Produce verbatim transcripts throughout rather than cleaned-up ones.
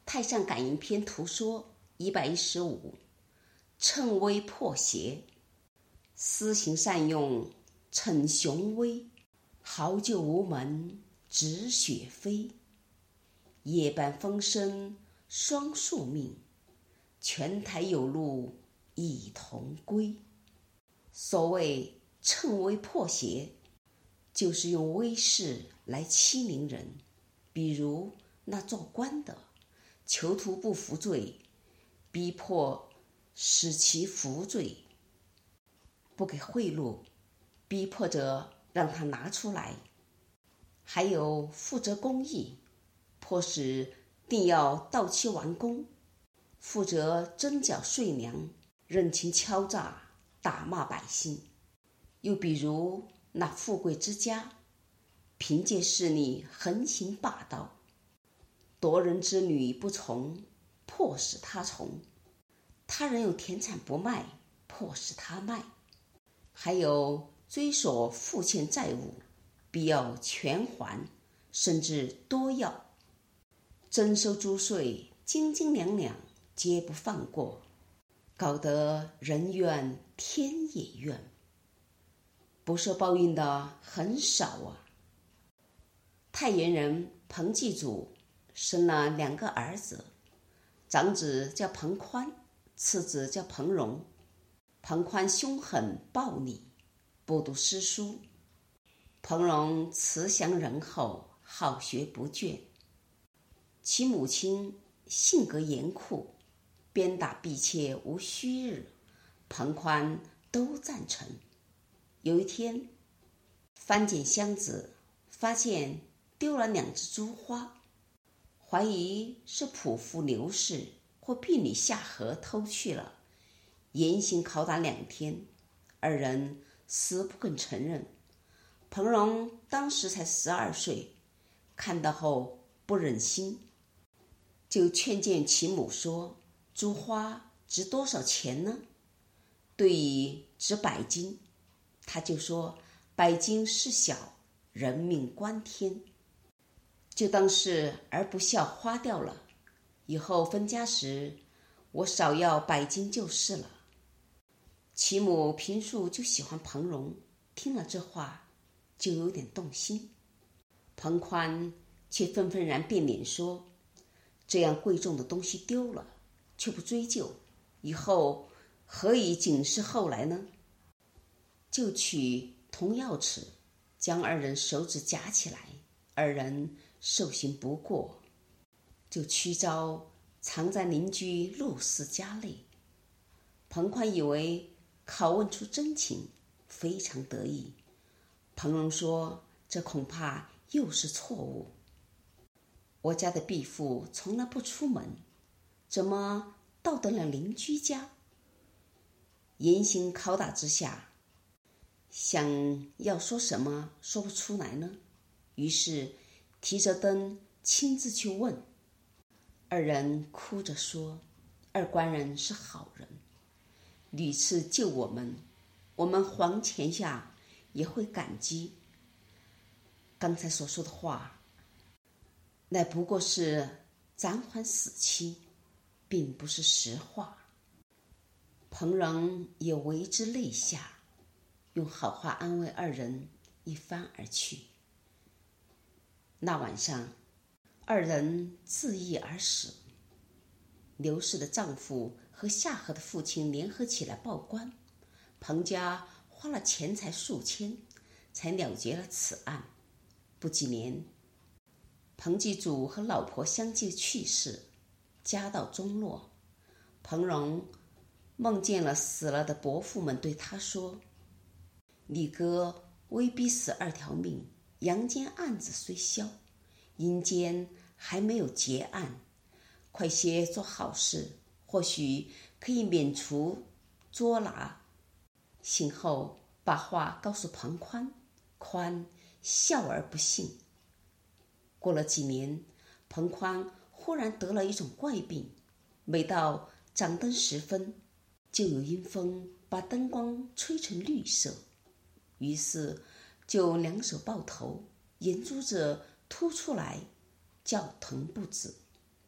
太上感应篇图说一百一十五，乘威破邪，私行善用逞雄威，好酒无门止血飞。夜半风声双宿命，泉台有路一同归。所谓乘威破邪，就是用威势来欺凌人，比如那做官的囚徒不服罪，逼迫使其服罪，不给贿赂，逼迫着让他拿出来。还有负责公义，迫使定要到期完工，负责征缴税粮，任情敲诈，打骂百姓。又比如那富贵之家，凭借势力横行霸道，夺人之女不从，迫使他从；他人有田产不卖，迫使他卖。还有追索父欠债务，必要全还，甚至多要。征收租税，斤斤两两，皆不放过，搞得人怨天也怨。不受报应的很少啊。太原人彭继祖生了两个儿子，长子叫彭宽，次子叫彭荣。彭宽凶狠暴戾，不读诗书；彭荣慈祥仁厚，好学不倦。其母亲性格严酷，鞭打婢妾无虚日，彭宽都赞成。有一天，翻检箱子，发现丢了两只珠花，怀疑是仆妇刘氏或婢女夏荷偷去了，严刑拷打两天，二人死不肯承认。彭荣当时才十二岁，看到后不忍心，就劝谏其母说：珠花值多少钱呢？对于值百金，他就说百金事小，人命关天，就当是儿不孝花掉了，以后分家时我少要百金就是了。其母平素就喜欢彭荣，听了这话就有点动心。彭宽却愤愤然变脸说：这样贵重的东西丢了，却不追究，以后何以警示后来呢？就取铜钥匙将二人手指夹起来，二人受刑不过，就屈招藏在邻居陆氏家内。彭宽以为拷问出真情，非常得意。彭荣说：这恐怕又是错误，我家的婢妇从来不出门，怎么到得了邻居家？严刑拷打之下，想要说什么说不出来呢，于是提着灯亲自去问。二人哭着说：二官人是好人，屡次救我们，我们还钱下也会感激。刚才所说的话，乃不过是暂缓死期，并不是实话。彭荣也为之泪下，用好话安慰二人，一番而去。那晚上，二人自缢而死。刘氏的丈夫和夏荷的父亲联合起来报官，彭家花了钱财数千，才了结了此案。不几年，彭继祖和老婆相继去世，家道中落。彭荣梦见了死了的伯父们，对他说：你哥威逼死二条命，阳间案子虽消，阴间还没有结案，快些做好事，或许可以免除捉拿。醒后把话告诉彭宽，宽笑而不信。过了几年，彭宽忽然得了一种怪病，每到掌灯时分，就有阴风把灯光吹成绿色，于是就两手抱头，眼珠子凸出来，叫疼不止。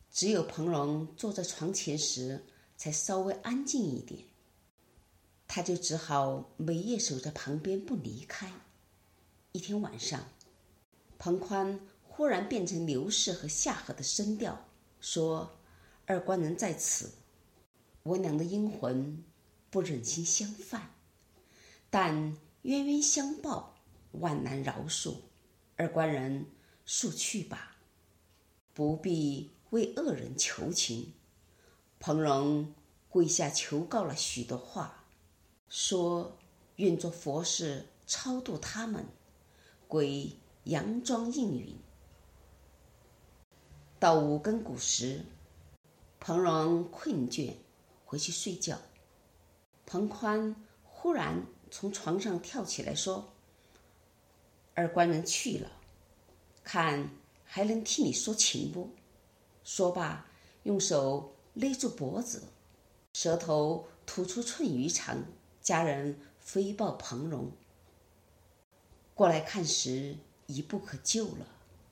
只有彭荣坐在床前时才稍微安静一点，他就只好每夜守在旁边不离开。一天晚上，彭宽忽然变成刘氏和夏荷的声调，说：“二官人在此，我俩的阴魂不忍心相犯，但冤冤相报，万难饶恕。二官人速去吧，不必为恶人求情。”彭荣跪下求告了许多话，说愿做佛事超度他们，归佯装应允。到五更鼓时，彭荣困倦回去睡觉。彭宽忽然从床上跳起来说：“二官人去了，看还能替你说情不？”说罢，用手勒住脖子，舌头吐出寸余长。家人飞报彭荣，过来看时已不可救了。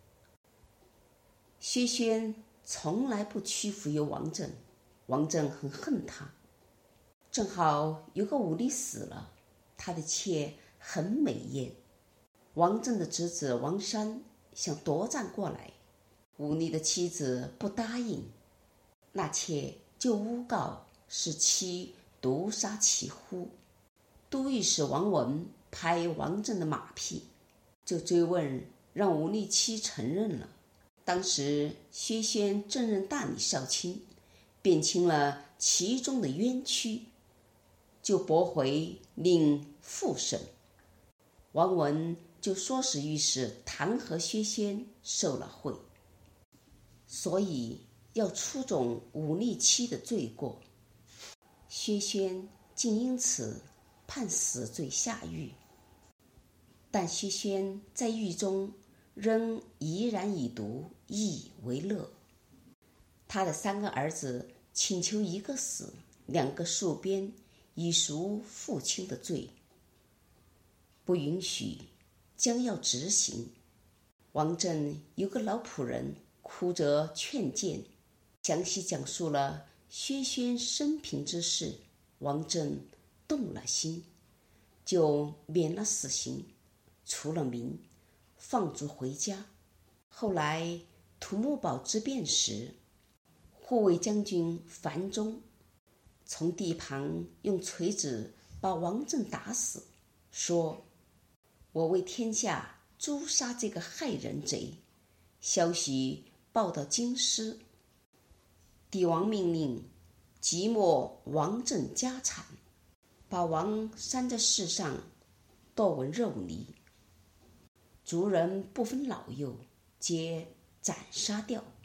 薛轩从来不屈服于王振，王振很恨他。正好有个武力死了，他的妾很美艳。王振的侄子王山想夺占过来，武力的妻子不答应，那妾就诬告是妻毒杀其夫。都御史王文拍王振的马屁，就追问，让武力妻承认了。当时薛轩正任大理少卿，辨清了其中的冤屈，就驳回令复审。王文就唆使御史弹劾薛轩受了贿，所以要出总武力妻的罪过。薛轩竟因此判死罪下狱，但薛轩在狱中仍怡然以独，意为乐。他的三个儿子请求一个死，两个戍边，以赎父亲的罪，不允许，将要执行。王振有个老仆人哭着劝谏，详细讲述了薛轩生平之事。王振动了心，就免了死刑，除了名，放逐回家。后来土木堡之变时，护卫将军樊中从地旁用锤子把王振打死，说：“我为天下诛杀这个害人贼。”消息报到京师，帝王命令即没王振家产，把王山在世上剁为肉泥，族人不分老幼，皆斩杀掉。